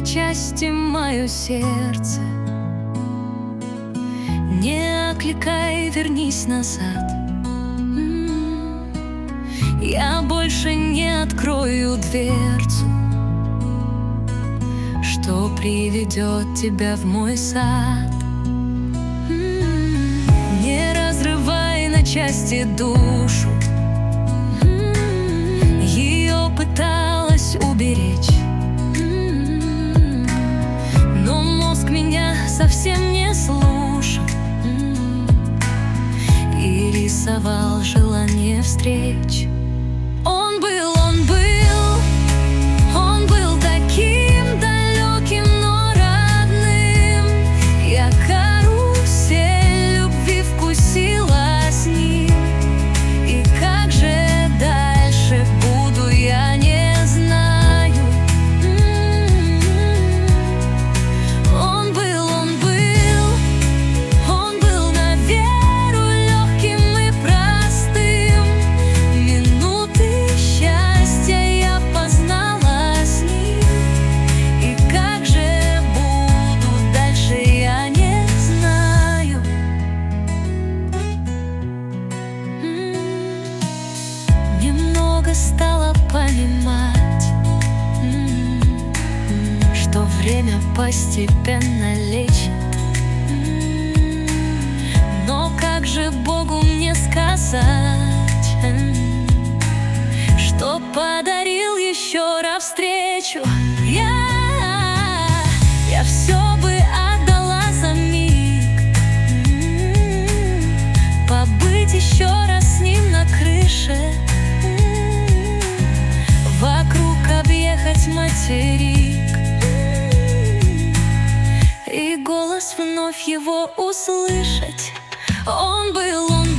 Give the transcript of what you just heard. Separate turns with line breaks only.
части мое сердце. Не окликай, вернись назад. Я больше не открою дверцу, что приведет тебя в мой сад. Не разрывай на части душу, ее пыталась уберечь, но мозг меня совсем не слушал и рисовал желание встреч. Он был таким далеким, но родным. Я карусель любви вкусила с ним. И как же дальше буду, я не знаю. Он был на веру легким и простым. Минуты счастья я познала с ним. И как же буду дальше, я не знаю. Немного стала понимать, что время постепенно лечит. Но как же Богу мне сказать, что подарил еще раз встречу? Я все бы отдала за миг, побыть еще раз с ним на крыше, вокруг объехать материк и голос вновь его услышать. Он был